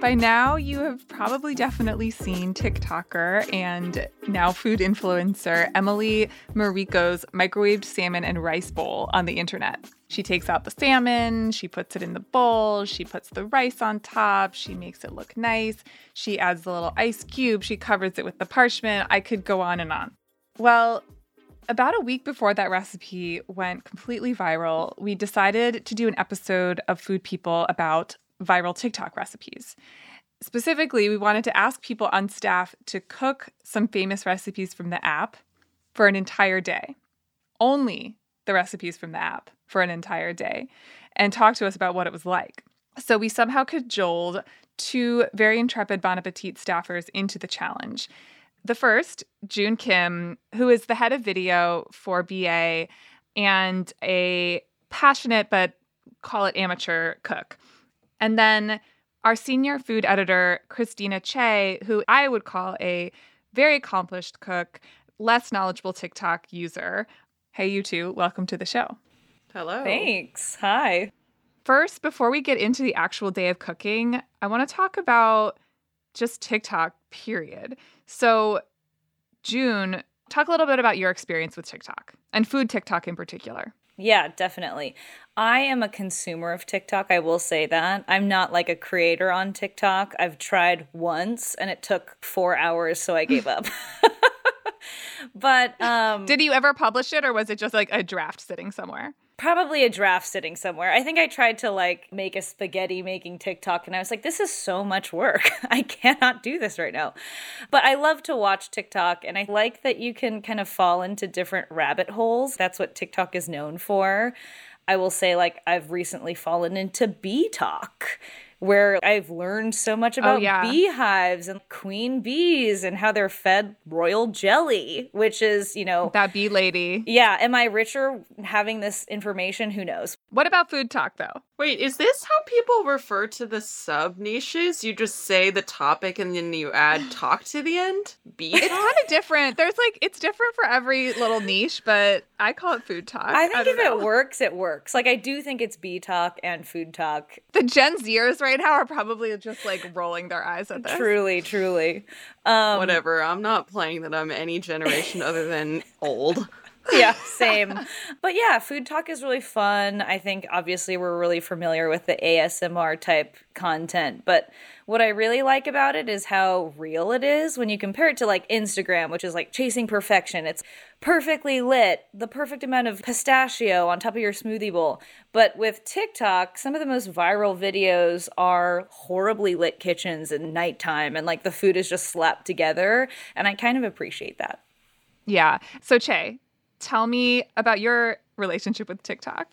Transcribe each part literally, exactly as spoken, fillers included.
By now, you have probably definitely seen TikToker and now food influencer Emily Mariko's microwaved salmon and rice bowl on the internet. She takes out the salmon, she puts it in the bowl, she puts the rice on top, she makes it look nice, she adds the little ice cube, she covers it with the parchment. I could go on and on. Well, about a week before that recipe went completely viral, we decided to do an episode of Food People about viral TikTok recipes. Specifically, we wanted to ask people on staff to cook some famous recipes from the app for an entire day. Only the recipes from the app for an entire day, and talk to us about what it was like. So we somehow cajoled two very intrepid Bon Appetit staffers into the challenge. The first, June Kim, who is the head of video for B A and a passionate but call it amateur cook. And then our senior food editor, Christina Che, who I would call a very accomplished cook, less knowledgeable TikTok user. Hey, you two, welcome to the show. Hello. Thanks. Hi. First, before we get into the actual day of cooking, I want to talk about just TikTok, period. So, June, talk a little bit about your experience with TikTok and food TikTok in particular. Yeah, definitely. I am a consumer of TikTok. I will say that. I'm not like a creator on TikTok. I've tried once and it took four hours, so I gave up. But um, did you ever publish it, or was it just like a draft sitting somewhere? Probably a draft sitting somewhere. I think I tried to like make a spaghetti making TikTok and I was like, this is so much work. I cannot do this right now. But I love to watch TikTok and I like that you can kind of fall into different rabbit holes. That's what TikTok is known for. I will say like I've recently fallen into bee talk, where I've learned so much about oh, yeah. beehives and queen bees and how they're fed royal jelly, which is, you know... That bee lady. Yeah. Am I richer having this information? Who knows? What about food talk, though? Wait, is this how people refer to the sub-niches? You just say the topic and then you add talk to the end? Bee It's kind of different. There's like, it's different for every little niche, but I call it food talk. I think I if know. it works, it works. Like, I do think it's bee talk and food talk. The Gen Zers right now are probably just like rolling their eyes at this. Truly, truly. Um, Whatever. I'm not playing that I'm any generation other than old. Yeah, same. But yeah, food talk is really fun. I think obviously we're really familiar with the A S M R type content, but what I really like about it is how real it is when you compare it to like Instagram, which is like chasing perfection. It's perfectly lit, the perfect amount of pistachio on top of your smoothie bowl. But with TikTok, some of the most viral videos are horribly lit kitchens at nighttime and like the food is just slapped together, and I kind of appreciate that. Yeah. So Che, tell me about your relationship with TikTok.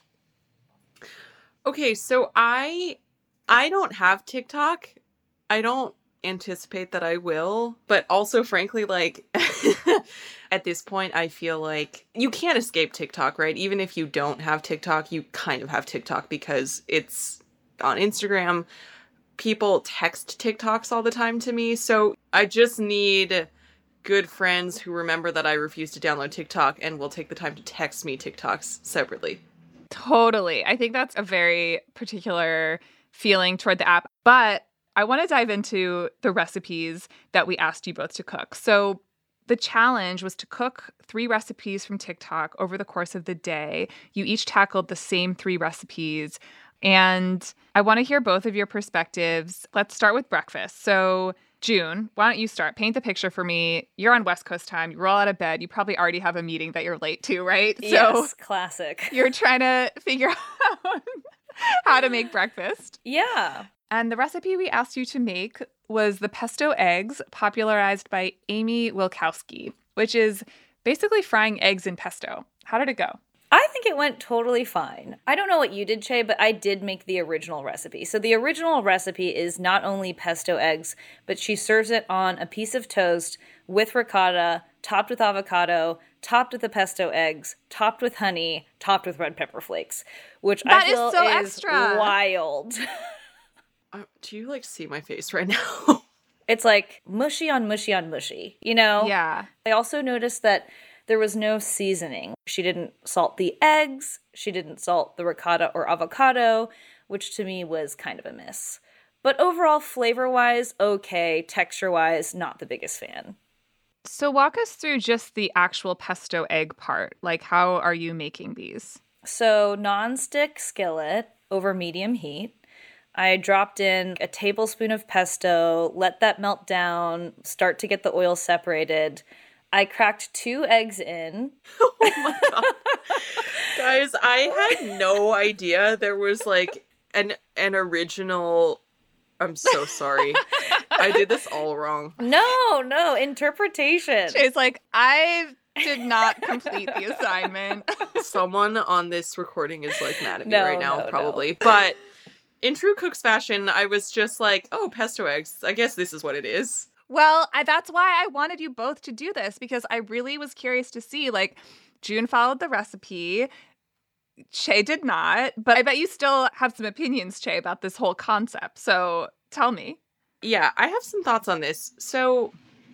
Okay, so I I don't have TikTok. I don't anticipate that I will, but also frankly, like at this point, I feel like you can't escape TikTok, right? Even if you don't have TikTok, you kind of have TikTok because it's on Instagram. People text TikToks all the time to me, so I just need good friends who remember that I refuse to download TikTok and will take the time to text me TikToks separately. Totally. I think that's a very particular feeling toward the app. But I want to dive into the recipes that we asked you both to cook. So the challenge was to cook three recipes from TikTok over the course of the day. You each tackled the same three recipes. And I want to hear both of your perspectives. Let's start with breakfast. So June, why don't you start? Paint the picture for me. You're on West Coast time. You roll out of bed. You probably already have a meeting that you're late to, right? Yes, so classic. You're trying to figure out how to make breakfast. Yeah. And the recipe we asked you to make was the pesto eggs, popularized by Amy Wilkowski, which is basically frying eggs in pesto. How did it go? I think it went totally fine. I don't know what you did, Che, but I did make the original recipe. So the original recipe is not only pesto eggs, but she serves it on a piece of toast with ricotta, topped with avocado, topped with the pesto eggs, topped with honey, topped with red pepper flakes, which that I feel is, so is extra. Wild. Uh, do you, like, see my face right now? It's like mushy on mushy on mushy, you know? Yeah. I also noticed that there was no seasoning. She didn't salt the eggs. She didn't salt the ricotta or avocado, which to me was kind of a miss. But overall, flavor-wise, okay. Texture-wise, not the biggest fan. So walk us through just the actual pesto egg part. Like, how are you making these? So non-stick skillet over medium heat. I dropped in a tablespoon of pesto, let that melt down, start to get the oil separated. I cracked two eggs in. Oh my God. Guys, I had no idea there was like an an original. I'm so sorry. I did this all wrong. No, no, interpretation. It's like, I did not complete the assignment. Someone on this recording is like mad at me No, right now, no, probably. no. But in true Cook's fashion, I was just like, oh, pesto eggs. I guess this is what it is. Well, I, that's why I wanted you both to do this, because I really was curious to see, like, June followed the recipe. Che did not, but I bet you still have some opinions, Che, about this whole concept. So tell me. Yeah, I have some thoughts on this. So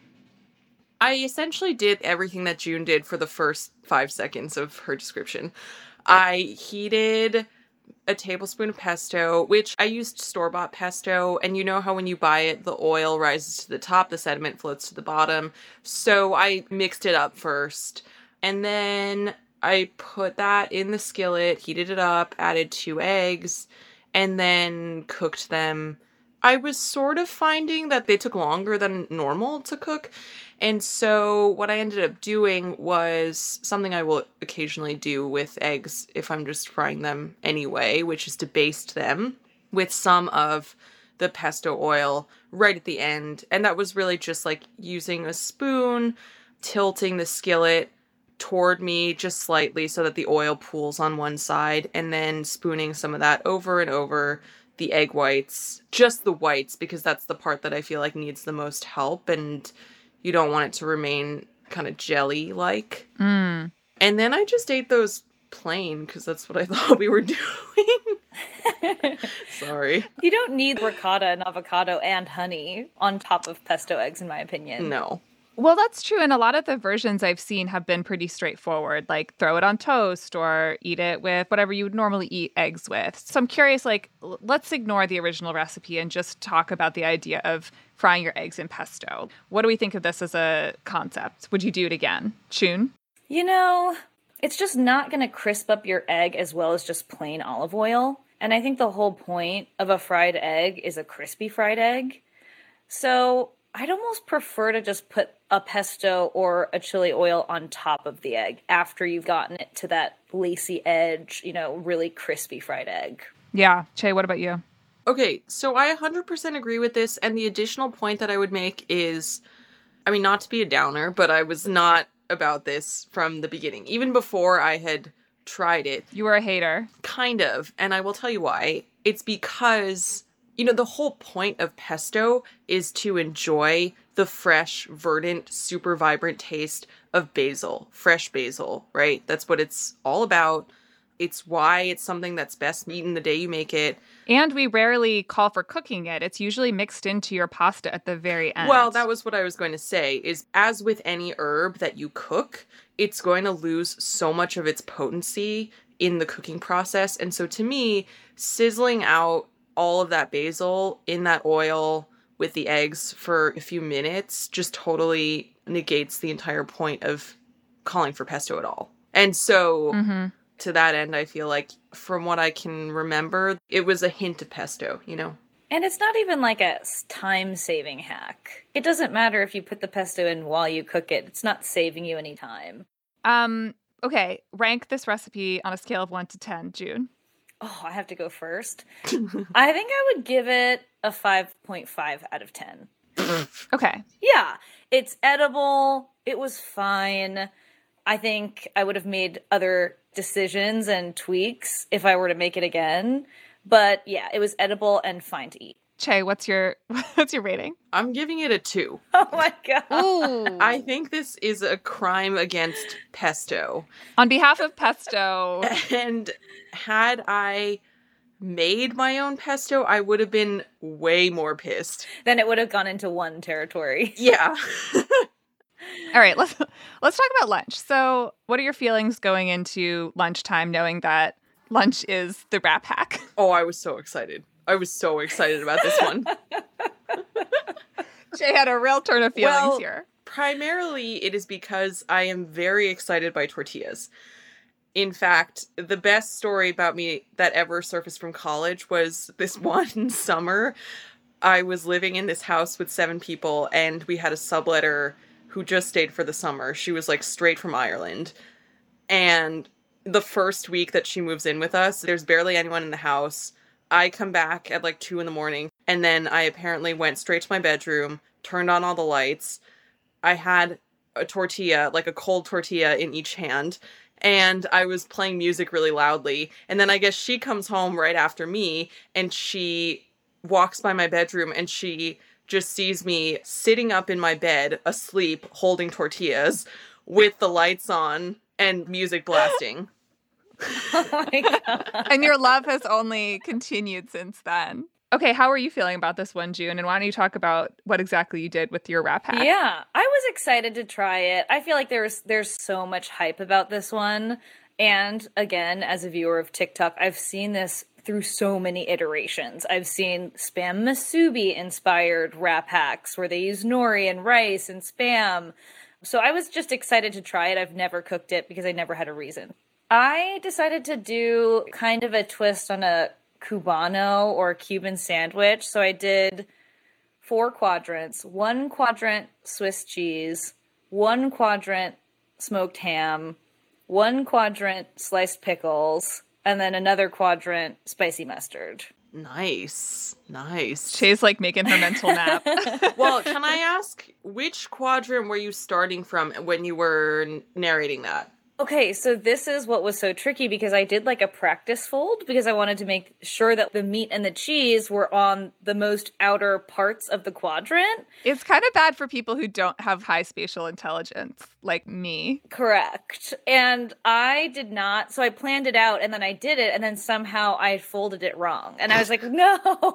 I essentially did everything that June did for the first five seconds of her description. I heated a tablespoon of pesto, which I used store-bought pesto, and you know how when you buy it, the oil rises to the top, the sediment floats to the bottom. So I mixed it up first, and then I put that in the skillet, heated it up, added two eggs, and then cooked them. I was sort of finding that they took longer than normal to cook. And so what I ended up doing was something I will occasionally do with eggs if I'm just frying them anyway, which is to baste them with some of the pesto oil right at the end. And that was really just like using a spoon, tilting the skillet toward me just slightly so that the oil pools on one side, and then spooning some of that over and over the egg whites, just the whites, because that's the part that I feel like needs the most help, and you don't want it to remain kind of jelly-like. Mm. And then I just ate those plain, because that's what I thought we were doing. Sorry. You don't need ricotta and avocado and honey on top of pesto eggs, in my opinion. No. Well, that's true. And a lot of the versions I've seen have been pretty straightforward, like throw it on toast or eat it with whatever you would normally eat eggs with. So I'm curious, like, l- let's ignore the original recipe and just talk about the idea of frying your eggs in pesto. What do we think of this as a concept? Would you do it again? June? You know, it's just not going to crisp up your egg as well as just plain olive oil. And I think the whole point of a fried egg is a crispy fried egg. So I'd almost prefer to just put a pesto or a chili oil on top of the egg after you've gotten it to that lacy edge, you know, really crispy fried egg. Yeah. Che, what about you? Okay, so I one hundred percent agree with this, and the additional point that I would make is, I mean, not to be a downer, but I was not about this from the beginning. Even before I had tried it. You were a hater. Kind of, and I will tell you why. It's because, you know, the whole point of pesto is to enjoy the fresh, verdant, super vibrant taste of basil, fresh basil, right? That's what it's all about. It's why it's something that's best eaten the day you make it. And we rarely call for cooking it. It's usually mixed into your pasta at the very end. Well, that was what I was going to say, is as with any herb that you cook, it's going to lose so much of its potency in the cooking process. And so to me, sizzling out all of that basil in that oil with the eggs for a few minutes just totally negates the entire point of calling for pesto at all. And so Mm-hmm. to that end, I feel like from what I can remember, it was a hint of pesto, you know? And it's not even like a time-saving hack. It doesn't matter if you put the pesto in while you cook it. It's not saving you any time. Um, okay, rank this recipe on a scale of one to ten, June. Oh, I have to go first. I think I would give it a five point five out of ten. Okay. Yeah, it's edible. It was fine. I think I would have made other decisions and tweaks if I were to make it again. But yeah, it was edible and fine to eat. Che, what's your what's your rating? I'm giving it a two. Oh my god. Ooh. I think this is a crime against pesto. On behalf of Pesto, And had I made my own pesto, I would have been way more pissed. Then it would have gone into one territory. Yeah. all right, let's let's talk about lunch. So, what are your feelings going into lunchtime, knowing that lunch is the wrap hack? Oh, I was so excited. I was so excited about this one. Jay had a real turn of feelings well, here. Primarily, it is because I am very excited by tortillas. In fact, the best story about me that ever surfaced from college was this one summer. I was living in this house with seven people, and we had a subletter who just stayed for the summer. She was, like, straight from Ireland. And the first week that she moves in with us, there's barely anyone in the house. I come back at, like, two in the morning, and then I apparently went straight to my bedroom, turned on all the lights. I had a tortilla, like a cold tortilla in each hand, and I was playing music really loudly. And then I guess she comes home right after me, and she walks by my bedroom, and she just sees me sitting up in my bed, asleep, holding tortillas, with the lights on and music blasting. Oh my God. And your love has only continued since then. Okay, how are you feeling about this one, June? And why don't you talk about what exactly you did with your wrap hack? Yeah, I was excited to try it. I feel like there's there's so much hype about this one. And again, as a viewer of TikTok, I've seen this through so many iterations. I've seen Spam Musubi inspired wrap hacks where they use nori and rice and Spam. So I was just excited to try it. I've never cooked it because I never had a reason. I decided to do kind of a twist on a Cubano or Cuban sandwich. So I did four quadrants, one quadrant Swiss cheese, one quadrant smoked ham, one quadrant sliced pickles, and then another quadrant spicy mustard. Nice. Nice. Jay's like making her mental nap. Well, can I ask, which quadrant were you starting from when you were n- narrating that? Okay, so this is what was so tricky because I did like a practice fold because I wanted to make sure that the meat and the cheese were on the most outer parts of the quadrant. It's kind of bad for people who don't have high spatial intelligence, like me. Correct. And I did not, so I planned it out and then I did it and then somehow I folded it wrong. And I was like, no,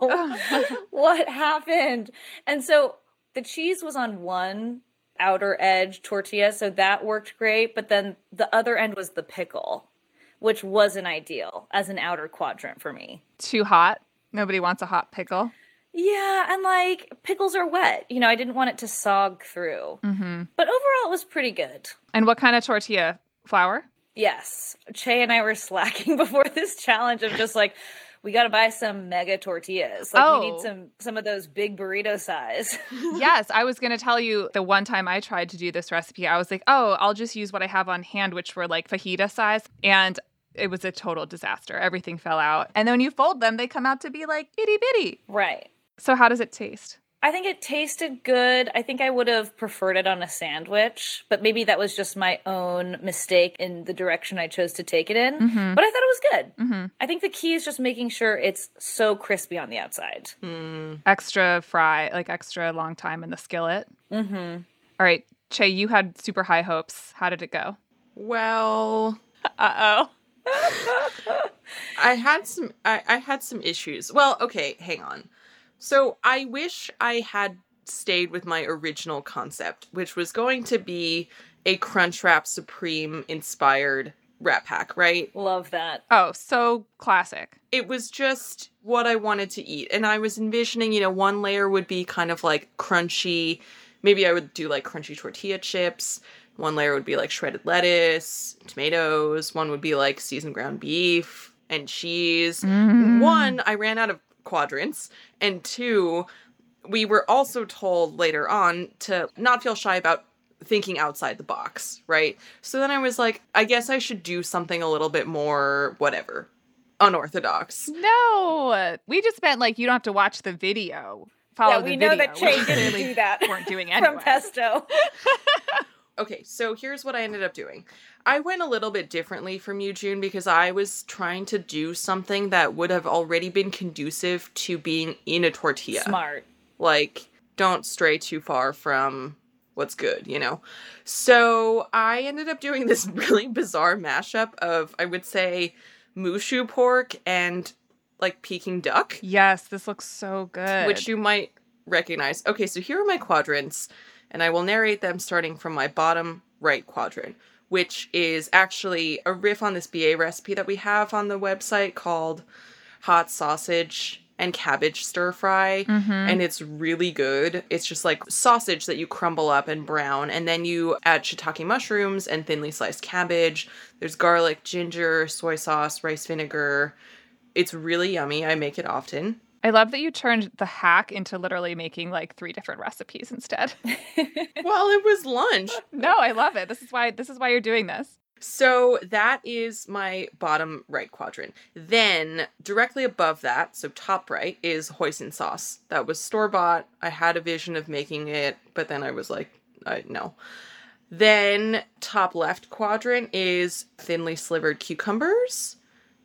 what happened? And so the cheese was on one outer edge tortilla, so that worked great, but then the other end was the pickle, which wasn't ideal as an outer quadrant for me. Too hot? Nobody wants a hot pickle? Yeah, and like pickles are wet. You know, I didn't want it to sog through. Mm-hmm. But overall, it was pretty good. And what kind of tortilla? Flour? Yes. Che and I were slacking before this challenge of just like, we got to buy some mega tortillas. Like, oh. we need some some of those big burrito size. Yes, I was going to tell you the one time I tried to do this recipe, I was like, oh, I'll just use what I have on hand, which were like fajita size. And it was a total disaster. Everything fell out. And then when you fold them, they come out to be like itty bitty. Right. So how does it taste? I think it tasted good. I think I would have preferred it on a sandwich, but maybe that was just my own mistake in the direction I chose to take it in. Mm-hmm. But I thought it was good. Mm-hmm. I think the key is just making sure it's so crispy on the outside. Mm. Extra fry, like extra long time in the skillet. Mm-hmm. All right, Che, you had super high hopes. How did it go? Well, Uh-oh. I had some I, I had some issues. Well, okay, hang on. So I wish I had stayed with my original concept, which was going to be a Crunchwrap Supreme inspired wrap hack, right? Love that. Oh, so classic. It was just what I wanted to eat. And I was envisioning, you know, one layer would be kind of like crunchy. Maybe I would do like crunchy tortilla chips. One layer would be like shredded lettuce, tomatoes. One would be like seasoned ground beef and cheese. Mm. One, I ran out of quadrants. And two, we were also told later on to not feel shy about thinking outside the box, right? So then I was like, I guess I should do something a little bit more, whatever, unorthodox. No, we just meant like you don't have to watch the video. Follow yeah, the we video. know that Che which didn't clearly do that. Weren't doing anyway. From Pesto. Okay, so here's what I ended up doing. I went a little bit differently from you, June, because I was trying to do something that would have already been conducive to being in a tortilla. Smart. Like, don't stray too far from what's good, you know? So I ended up doing this really bizarre mashup of, I would say, Mushu pork and, like, Peking duck. Yes, this looks so good. Which you might recognize. Okay, so here are my quadrants, and I will narrate them starting from my bottom right quadrant, which is actually a riff on this B A recipe that we have on the website called Hot Sausage and cabbage stir fry, Mm-hmm. and it's really good. It's just like sausage that you crumble up and brown, and then you add shiitake mushrooms and thinly sliced cabbage. There's garlic, ginger, soy sauce, rice vinegar. It's really yummy. I make it often. I love that you turned the hack into literally making like three different recipes instead. Well, it was lunch. No, I love it. This is why this is why you're doing this. So that is my bottom right quadrant. Then directly above that, so top right, is hoisin sauce. That was store-bought. I had a vision of making it, but then I was like, I, no. Then top left quadrant is thinly slivered cucumbers.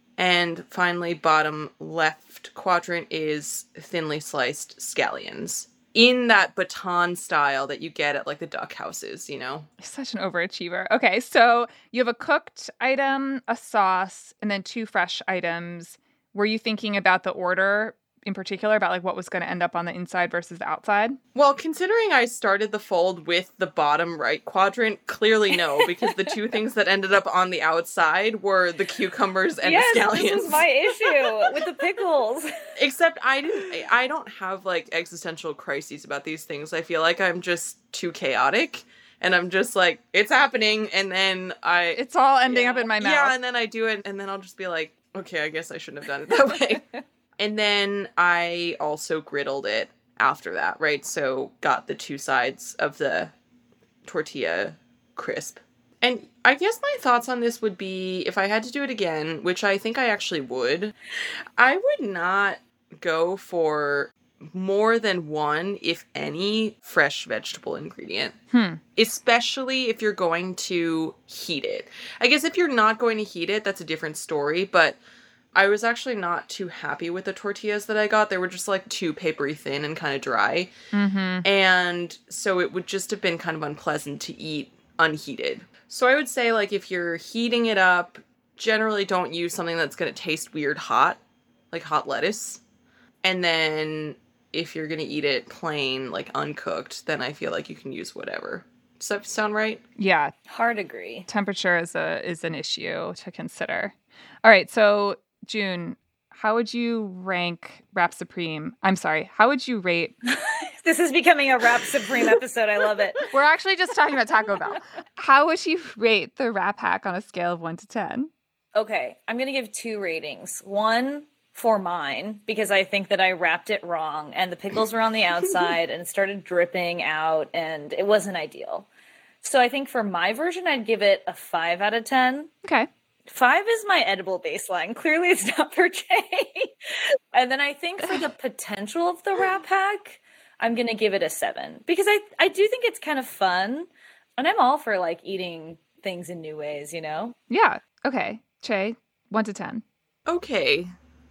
And finally, bottom left quadrant is thinly sliced scallions. In that baton style that you get at like the duck houses, you know? Such an overachiever. Okay, so you have a cooked item, a sauce, and then two fresh items. Were you thinking about the order in particular, about like what was going to end up on the inside versus the outside? Well, considering I started the fold with the bottom right quadrant, clearly no, because the two things that ended up on the outside were the cucumbers and yes, the scallions. This was my issue with the pickles. Except I didn't. I don't have like existential crises about these things. I feel like I'm just too chaotic, and I'm just like, it's happening, and then I. It's all ending yeah, up in my mouth. Yeah, and then I do it, and then I'll just be like, okay, I guess I shouldn't have done it that way. And then I also griddled it after that, right? So got the two sides of the tortilla crisp. And I guess my thoughts on this would be, if I had to do it again, which I think I actually would, I would not go for more than one, if any, fresh vegetable ingredient. Hmm. Especially if you're going to heat it. I guess if you're not going to heat it, that's a different story, but I was actually not too happy with the tortillas that I got. They were just like too papery thin and kind of dry. Mm-hmm. And so it would just have been kind of unpleasant to eat unheated. So I would say, like, if you're heating it up, generally don't use something that's going to taste weird hot, like hot lettuce. And then if you're going to eat it plain, like uncooked, then I feel like you can use whatever. Does that sound right? Yeah. Hard agree. Temperature is a is an issue to consider. All right, so June, how would you rank Wrap Supreme? I'm sorry, how would you rate? This is becoming a Wrap Supreme episode. I love it. We're actually just talking about Taco Bell. How would you rate the Wrap Hack on a scale of one to ten? Okay, I'm going to give two ratings. One for mine, because I think that I wrapped it wrong and the pickles were on the outside and it started dripping out and it wasn't ideal. So I think for my version, I'd give it a five out of ten. Okay. Five is my edible baseline. Clearly it's not for Jay. And then I think for the potential of the Wrap Hack, I'm going to give it a seven. Because I, I do think it's kind of fun. And I'm all for like eating things in new ways, you know? Yeah. Okay. Che, one to ten. Okay.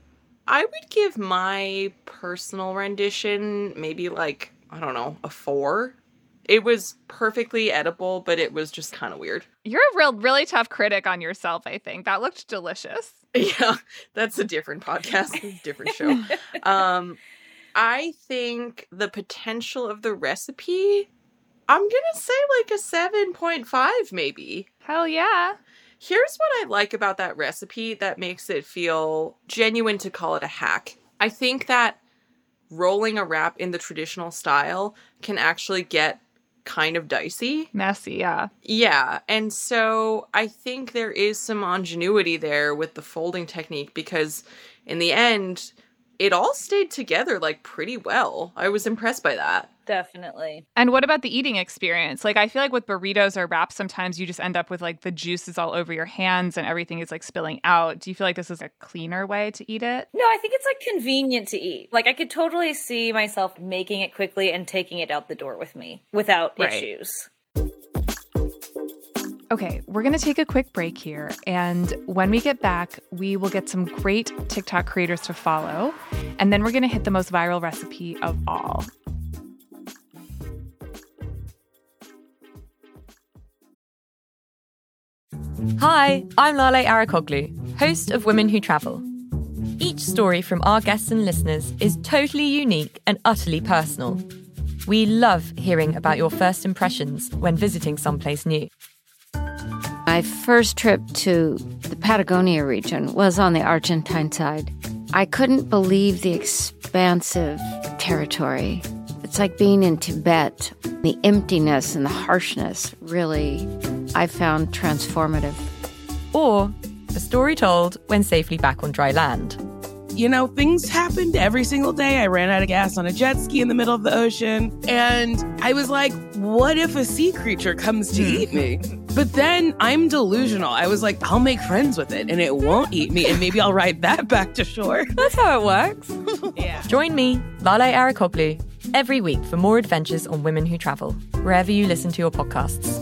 I would give my personal rendition maybe like, I don't know, a four. It was perfectly edible, but it was just kind of weird. You're a real, really tough critic on yourself, I think. That looked delicious. Yeah, that's a different podcast, a different show. um, I think the potential of the recipe, I'm going to say like a seven point five maybe. Hell yeah. Here's what I like about that recipe that makes it feel genuine to call it a hack. I think that rolling a wrap in the traditional style can actually get kind of dicey. Messy, yeah. Yeah, and so I think there is some ingenuity there with the folding technique because in the end, it all stayed together like pretty well. I was impressed by that. Definitely. And what about the eating experience? Like, I feel like with burritos or wraps, sometimes you just end up with like the juices all over your hands and everything is like spilling out. Do you feel like this is a cleaner way to eat it? No, I think it's like convenient to eat. Like I could totally see myself making it quickly and taking it out the door with me without Right. issues. Okay, we're going to take a quick break here. And when we get back, we will get some great TikTok creators to follow. And then we're going to hit the most viral recipe of all. Hi, I'm Lale Arakoglu, host of Women Who Travel. Each story from our guests and listeners is totally unique and utterly personal. We love hearing about your first impressions when visiting someplace new. My first trip to the Patagonia region was on the Argentine side. I couldn't believe the experience expansive territory. It's like being in Tibet. The emptiness and the harshness really, I found transformative. Or a story told when safely back on dry land. You know, things happened every single day. I ran out of gas on a jet ski in the middle of the ocean. And I was like, what if a sea creature comes to eat me? But then I'm delusional. I was like, I'll make friends with it and it won't eat me. And maybe I'll ride that back to shore. That's how it works. Yeah. Join me, Lale Arikoglu, every week for more adventures on Women Who Travel, wherever you listen to your podcasts.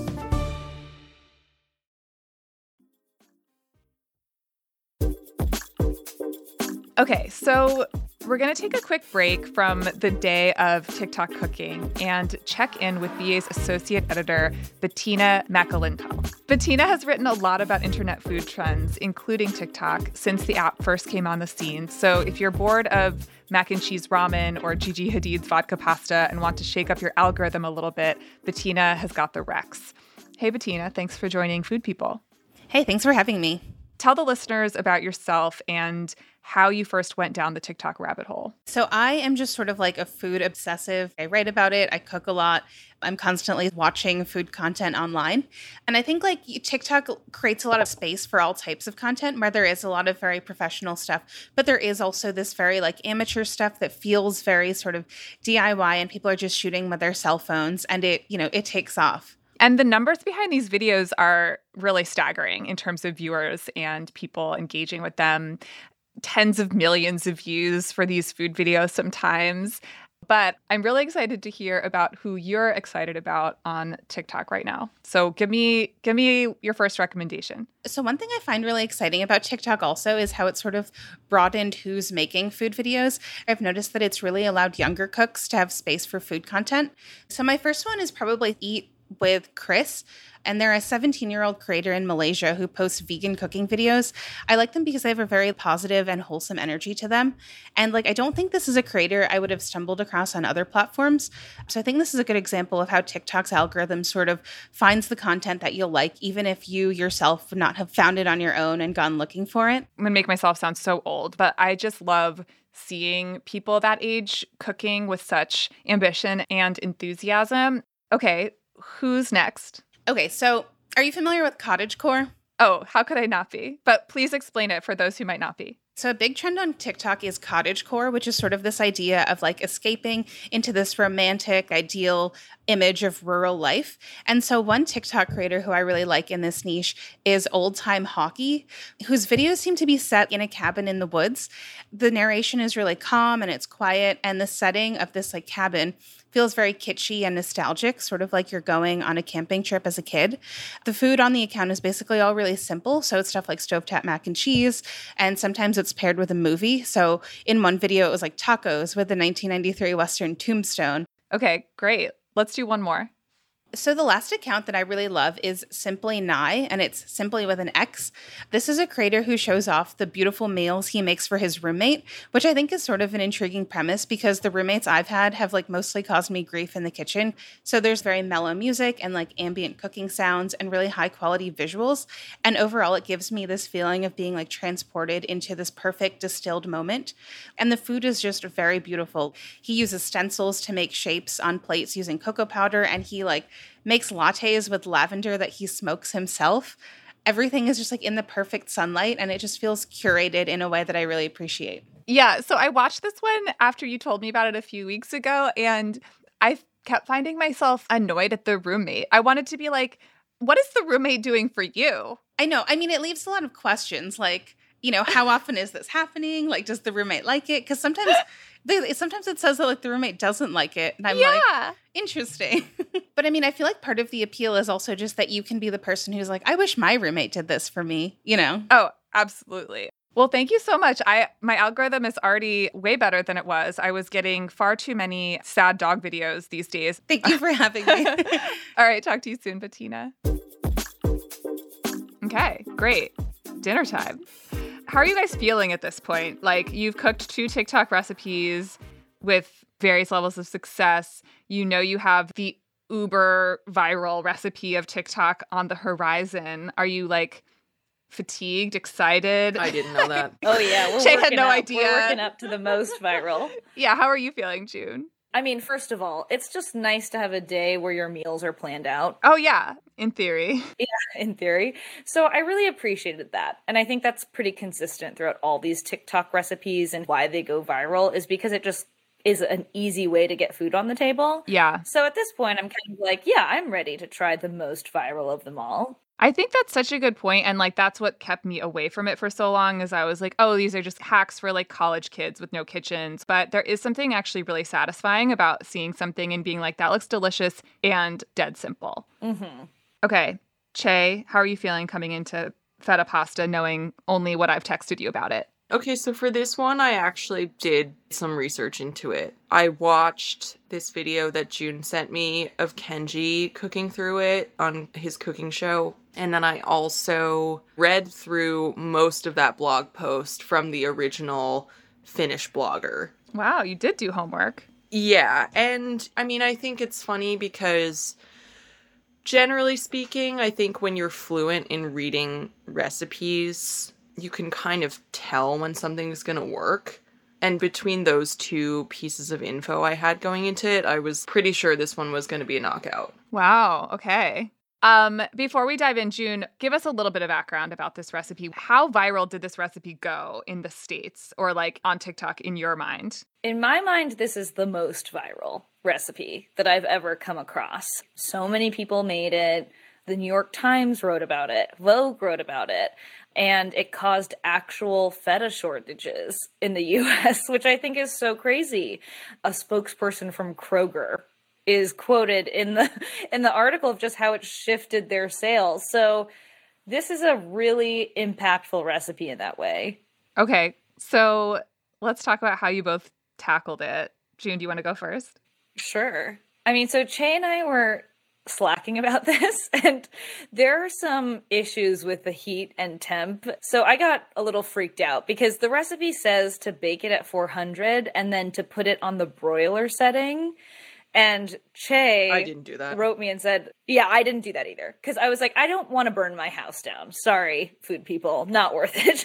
Okay, so we're going to take a quick break from the day of TikTok cooking and check in with B A's associate editor, Bettina McAlintoe. Bettina has written a lot about internet food trends, including TikTok, since the app first came on the scene. So if you're bored of mac and cheese ramen or Gigi Hadid's vodka pasta and want to shake up your algorithm a little bit, Bettina has got the recs. Hey, Bettina, thanks for joining Food People. Hey, thanks for having me. Tell the listeners about yourself and how you first went down the TikTok rabbit hole. So I am just sort of like a food obsessive. I write about it. I cook a lot. I'm constantly watching food content online. And I think like TikTok creates a lot of space for all types of content where there is a lot of very professional stuff, but there is also this very like amateur stuff that feels very sort of D I Y and people are just shooting with their cell phones and it, you know, it takes off. And the numbers behind these videos are really staggering in terms of viewers and people engaging with them. Tens of millions of views for these food videos sometimes. But I'm really excited to hear about who you're excited about on TikTok right now. So give me give me your first recommendation. So one thing I find really exciting about TikTok also is how it's sort of broadened who's making food videos. I've noticed that it's really allowed younger cooks to have space for food content. So my first one is probably Eat with Chris, and they're a seventeen-year-old creator in Malaysia who posts vegan cooking videos. I like them because they have a very positive and wholesome energy to them. And like, I don't think this is a creator I would have stumbled across on other platforms. So I think this is a good example of how TikTok's algorithm sort of finds the content that you'll like, even if you yourself would not have found it on your own and gone looking for it. I'm going to make myself sound so old, but I just love seeing people that age cooking with such ambition and enthusiasm. Okay, who's next? Okay, so are you familiar with cottagecore? Oh, how could I not be? But please explain it for those who might not be. So a big trend on TikTok is cottagecore, which is sort of this idea of like escaping into this romantic, ideal image of rural life. And so one TikTok creator who I really like in this niche is Old Time Hockey, whose videos seem to be set in a cabin in the woods. The narration is really calm and it's quiet, and the setting of this like cabin feels very kitschy and nostalgic, sort of like you're going on a camping trip as a kid. The food on the account is basically all really simple. So it's stuff like stovetop mac and cheese, and sometimes it's paired with a movie. So in one video, it was like tacos with the nineteen ninety-three Western Tombstone. Okay, great. Let's do one more. So the last account that I really love is Simply Nye, and it's Simply with an X. This is a creator who shows off the beautiful meals he makes for his roommate, which I think is sort of an intriguing premise because the roommates I've had have like mostly caused me grief in the kitchen. So there's very mellow music and like ambient cooking sounds and really high quality visuals. And overall, it gives me this feeling of being like transported into this perfect distilled moment. And the food is just very beautiful. He uses stencils to make shapes on plates using cocoa powder, and he like makes lattes with lavender that he smokes himself. Everything is just like in the perfect sunlight, and it just feels curated in a way that I really appreciate. Yeah, so I watched this one after you told me about it a few weeks ago, and I kept finding myself annoyed at the roommate. I wanted to be like, what is the roommate doing for you? I know. I mean, it leaves a lot of questions like, you know, how often is this happening? Like, does the roommate like it? Because sometimes they, sometimes it says that like the roommate doesn't like it. And I'm yeah. like, interesting. But I mean, I feel like part of the appeal is also just that you can be the person who's like, I wish my roommate did this for me, you know? Oh, absolutely. Well, thank you so much. I my algorithm is already way better than it was. I was getting far too many sad dog videos these days. Thank you for having me. All right, talk to you soon, Bettina. Okay, great. Dinner time. How are you guys feeling at this point? Like, you've cooked two TikTok recipes with various levels of success. You know you have the uber viral recipe of TikTok on the horizon. Are you like fatigued, excited. I didn't know that. Oh yeah, we're Shay had working no up. idea. We're working up to the most viral. Yeah, how are you feeling, June? I mean, first of all, it's just nice to have a day where your meals are planned out. Oh yeah, in theory. Yeah, in theory. So I really appreciated that. And I think that's pretty consistent throughout all these TikTok recipes, and why they go viral is because it just is an easy way to get food on the table. Yeah. So at this point, I'm kind of like, yeah, I'm ready to try the most viral of them all. I think that's such a good point, and like that's what kept me away from it for so long, is I was like, oh, these are just hacks for like college kids with no kitchens. But there is something actually really satisfying about seeing something and being like, that looks delicious and dead simple. Mm-hmm. Okay, Che, how are you feeling coming into feta pasta, knowing only what I've texted you about it? Okay, so for this one, I actually did some research into it. I watched this video that June sent me of Kenji cooking through it on his cooking show. And then I also read through most of that blog post from the original Finnish blogger. Wow, you did do homework. Yeah, and I mean, I think it's funny because generally speaking, I think when you're fluent in reading recipes, you can kind of tell when something's going to work. And between those two pieces of info I had going into it, I was pretty sure this one was going to be a knockout. Wow, okay. Um, before we dive in, June, give us a little bit of background about this recipe. How viral did this recipe go in the States or like on TikTok in your mind? In my mind, this is the most viral recipe that I've ever come across. So many people made it. The New York Times wrote about it. Vogue wrote about it. And it caused actual feta shortages in the U S, which I think is so crazy. A spokesperson from Kroger is quoted in the in the article of just how it shifted their sales. So this is a really impactful recipe in that way. Okay, so let's talk about how you both tackled it. June, do you want to go first? Sure. I mean, so Che and I were slacking about this, and there are some issues with the heat and temp. So I got a little freaked out because the recipe says to bake it at four hundred and then to put it on the broiler setting. And Che I didn't do that. wrote me and said, yeah, I didn't do that either. Because I was like, I don't want to burn my house down. Sorry, food people, not worth it.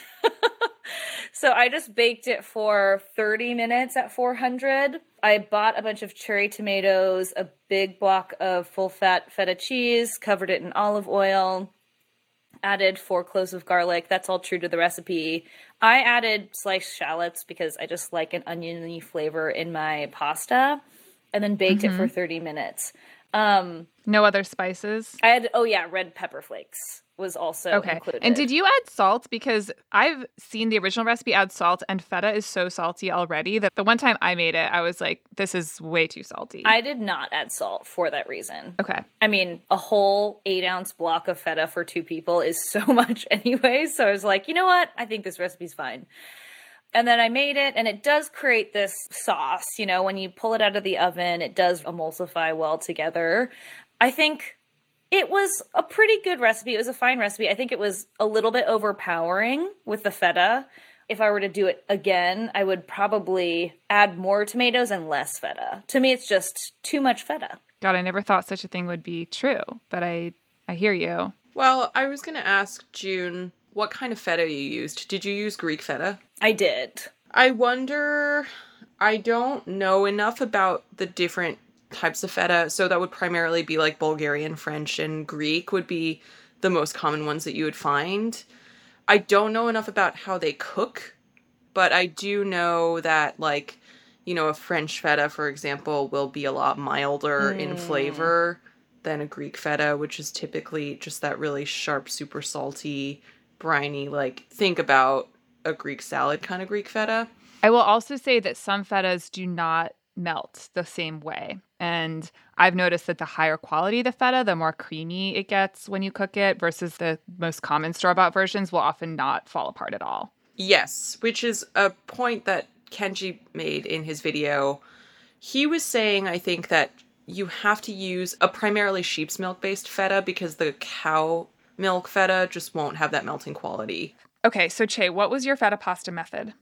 So I just baked it for thirty minutes at four hundred. I bought a bunch of cherry tomatoes, a big block of full-fat feta cheese, covered it in olive oil, added four cloves of garlic. That's all true to the recipe. I added sliced shallots because I just like an oniony flavor in my pasta, and then baked Mm-hmm. it for thirty minutes. Um, No other spices? I had, oh yeah, red pepper flakes was also Okay. included. And did you add salt? Because I've seen the original recipe add salt, and feta is so salty already that the one time I made it, I was like, this is way too salty. I did not add salt for that reason. Okay. I mean, a whole eight ounce block of feta for two people is so much anyway. So I was like, you know what? I think this recipe's fine. And then I made it, and it does create this sauce. You know, when you pull it out of the oven, it does emulsify well together. I think it was a pretty good recipe. It was a fine recipe. I think it was a little bit overpowering with the feta. If I were to do it again, I would probably add more tomatoes and less feta. To me, it's just too much feta. God, I never thought such a thing would be true, but I, I hear you. Well, I was going to ask June, what kind of feta you used? Did you use Greek feta? I did. I wonder, I don't know enough about the different types of feta, so that would primarily be like Bulgarian, French, and Greek would be the most common ones that you would find. I don't know enough about how they cook, but I do know that, like, you know, a French feta, for example, will be a lot milder mm. in flavor than a Greek feta, which is typically just that really sharp, super salty, briny, like, think about a Greek salad kind of Greek feta. I will also say that some fetas do not melt the same way. And I've noticed that the higher quality the feta, the more creamy it gets when you cook it, versus the most common store-bought versions will often not fall apart at all. Yes, which is a point that Kenji made in his video. He was saying, I think, that you have to use a primarily sheep's milk-based feta because the cow milk feta just won't have that melting quality. Okay, so Che, what was your feta pasta method?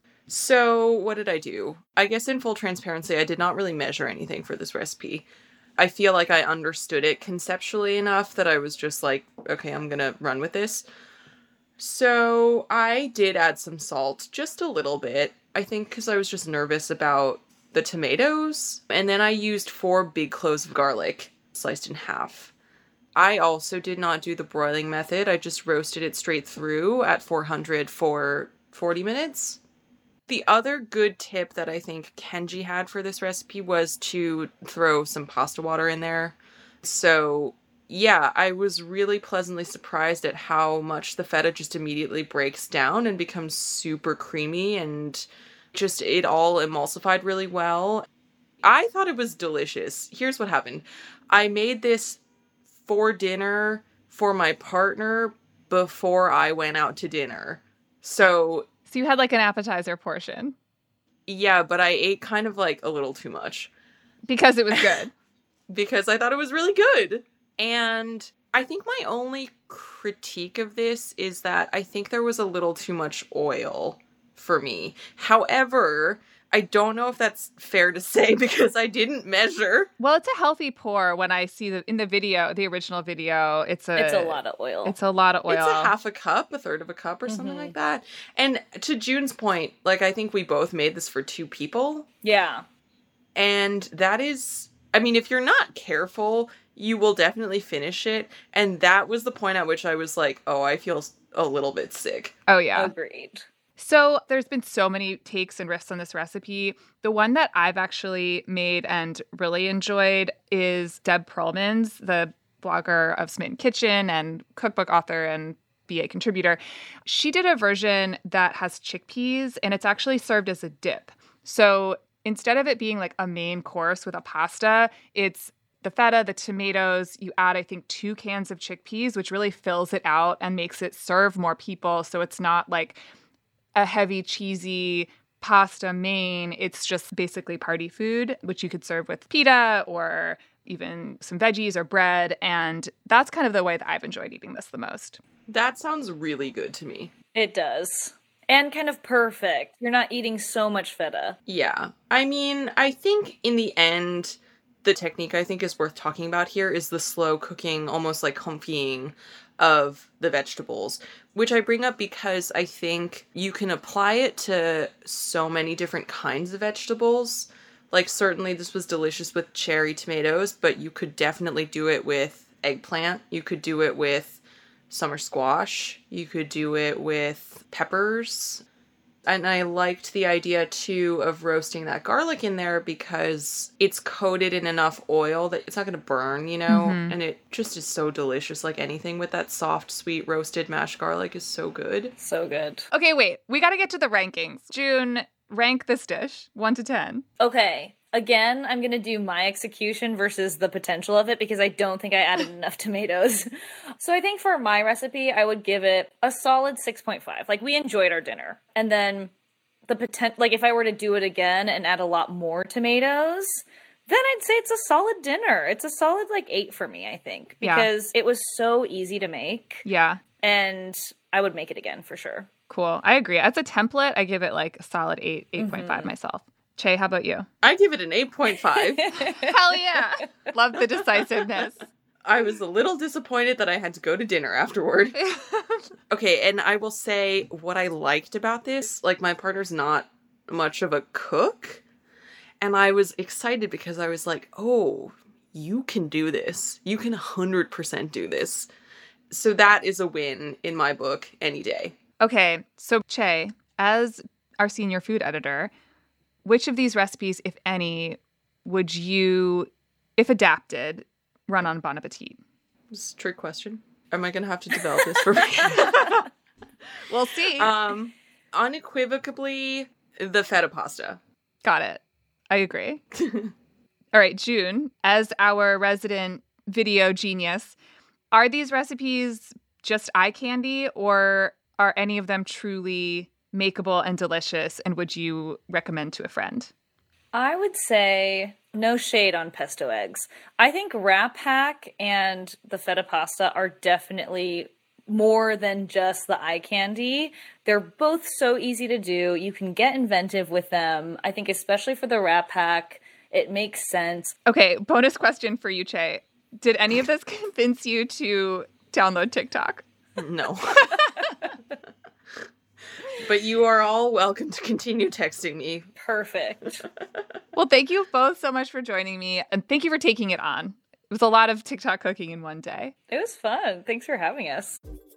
So what did I do? I guess in full transparency, I did not really measure anything for this recipe. I feel like I understood it conceptually enough that I was just like, okay, I'm going to run with this. So I did add some salt, just a little bit. I think because I was just nervous about the tomatoes. And then I used four big cloves of garlic, sliced in half. I also did not do the broiling method. I just roasted it straight through at four hundred for forty minutes. The other good tip that I think Kenji had for this recipe was to throw some pasta water in there. So yeah, I was really pleasantly surprised at how much the feta just immediately breaks down and becomes super creamy, and just it all emulsified really well. I thought it was delicious. Here's what happened. I made this for dinner for my partner before I went out to dinner. So, so you had like an appetizer portion. Yeah, but I ate kind of like a little too much. Because it was good. Because I thought it was really good. And I think my only critique of this is that I think there was a little too much oil for me. However, I don't know if that's fair to say because I didn't measure. Well, it's a healthy pour when I see the in the video, the original video. It's a It's a lot of oil. It's a lot of oil. It's a half a cup, a third of a cup or mm-hmm. something like that. And to June's point, like I think we both made this for two people. Yeah. And that is, I mean, if you're not careful, you will definitely finish it. And that was the point at which I was like, oh, I feel a little bit sick. Oh, yeah. Agreed. So there's been so many takes and riffs on this recipe. The one that I've actually made and really enjoyed is Deb Perlman's, the blogger of Smitten Kitchen and cookbook author and B A contributor. She did a version that has chickpeas, and it's actually served as a dip. So instead of it being like a main course with a pasta, it's the feta, the tomatoes, you add, I think, two cans of chickpeas, which really fills it out and makes it serve more people. So it's not like a heavy, cheesy pasta main. It's just basically party food, which you could serve with pita or even some veggies or bread. And that's kind of the way that I've enjoyed eating this the most. That sounds really good to me. It does. And kind of perfect. You're not eating so much feta. Yeah. I mean, I think in the end, the technique I think is worth talking about here is the slow cooking, almost like confying of the vegetables, which I bring up because I think you can apply it to so many different kinds of vegetables. Like, certainly this was delicious with cherry tomatoes, but you could definitely do it with eggplant. You could do it with summer squash. You could do it with peppers. And I liked the idea, too, of roasting that garlic in there because it's coated in enough oil that it's not going to burn, you know? Mm-hmm. And it just is so delicious. Like anything with that soft, sweet, roasted mashed garlic is so good. So good. Okay, wait. We got to get to the rankings. June, rank this dish, one to ten. Okay. Again, I'm going to do my execution versus the potential of it because I don't think I added enough tomatoes. So I think for my recipe, I would give it a solid six point five. Like, we enjoyed our dinner. And then the potential, like, if I were to do it again and add a lot more tomatoes, then I'd say it's a solid dinner. It's a solid, like, eight for me, I think. Because yeah. It was so easy to make. Yeah. And I would make it again for sure. Cool. I agree. As a template, I give it, like, a solid eight, eight point five mm-hmm. myself. Che, how about you? I give it an eight point five. Hell yeah. Love the decisiveness. I was a little disappointed that I had to go to dinner afterward. Okay, and I will say what I liked about this, like, my partner's not much of a cook, and I was excited because I was like, oh, you can do this. You can one hundred percent do this. So that is a win in my book any day. Okay, so Che, as our senior food editor, which of these recipes, if any, would you, if adapted, run on Bon Appetit? This is a trick question. Am I going to have to develop this for me? We'll see. Um, unequivocally, the feta pasta. Got it. I agree. All right, June, as our resident video genius, are these recipes just eye candy, or are any of them truly makeable and delicious, and would you recommend to a friend? I would say no shade on pesto eggs. I think Wrap Hack and the feta pasta are definitely more than just the eye candy. They're both so easy to do. You can get inventive with them. I think especially for the Wrap Hack, it makes sense. Okay, bonus question for you, Che. Did any of this convince you to download TikTok? No. But you are all welcome to continue texting me. Perfect. Well, thank you both so much for joining me. And thank you for taking it on. It was a lot of TikTok cooking in one day. It was fun. Thanks for having us.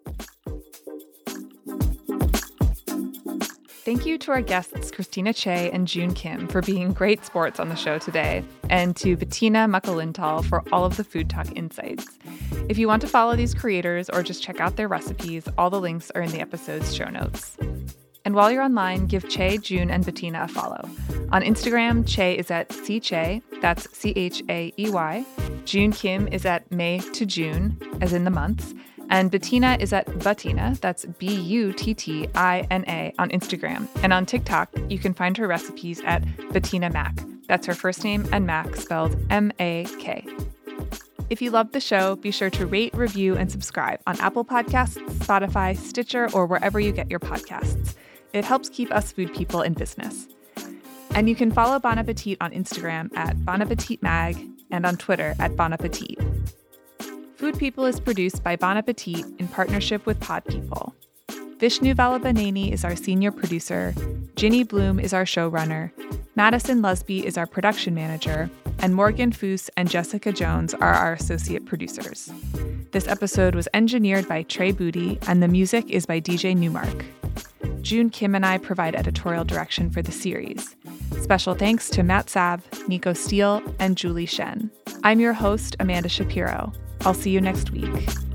Thank you to our guests, Christina Che and June Kim, for being great sports on the show today, and to Bettina Muckelintal for all of the Food Talk insights. If you want to follow these creators or just check out their recipes, all the links are in the episode's show notes. And while you're online, give Che, June, and Bettina a follow. On Instagram, Che is at C Che, that's C H A E Y. June Kim is at May to June, as in the months. And Bettina is at Buttina, that's B U T T I N A on Instagram. And on TikTok, you can find her recipes at Bettina Mac. That's her first name and Mac spelled M A K. If you love the show, be sure to rate, review, and subscribe on Apple Podcasts, Spotify, Stitcher, or wherever you get your podcasts. It helps keep us food people in business. And you can follow Bon Appetit on Instagram at Bon Appetit Mag and on Twitter at Bon Appetit. Food People is produced by Bon Appetit in partnership with Pod People. Vishnu Vallabhaneni is our senior producer, Ginny Bloom is our showrunner, Madison Lusby is our production manager, and Morgan Foose and Jessica Jones are our associate producers. This episode was engineered by Trey Booty, and the music is by D J Newmark. June Kim and I provide editorial direction for the series. Special thanks to Matt Sabb, Nico Steele, and Julie Shen. I'm your host, Amanda Shapiro. I'll see you next week.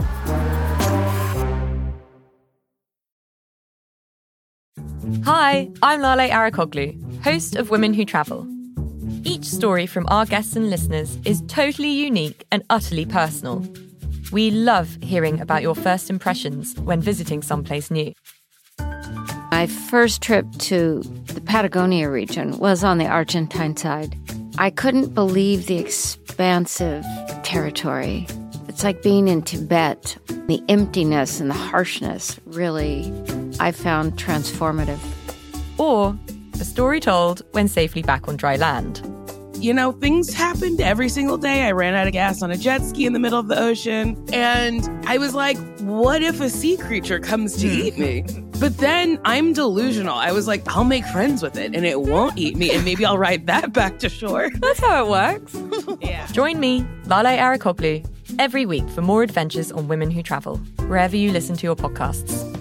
Hi, I'm Lale Arakoglu, host of Women Who Travel. Each story from our guests and listeners is totally unique and utterly personal. We love hearing about your first impressions when visiting someplace new. My first trip to the Patagonia region was on the Argentine side. I couldn't believe the expansive territory. It's like being in Tibet. The emptiness and the harshness really, I found transformative. Or a story told when safely back on dry land. You know, things happened every single day. I ran out of gas on a jet ski in the middle of the ocean. And I was like, what if a sea creature comes to eat me? But then I'm delusional. I was like, I'll make friends with it and it won't eat me. And maybe I'll ride that back to shore. That's how it works. Yeah. Join me, Lale Arakoglu, every week for more adventures on Women Who Travel, wherever you listen to your podcasts.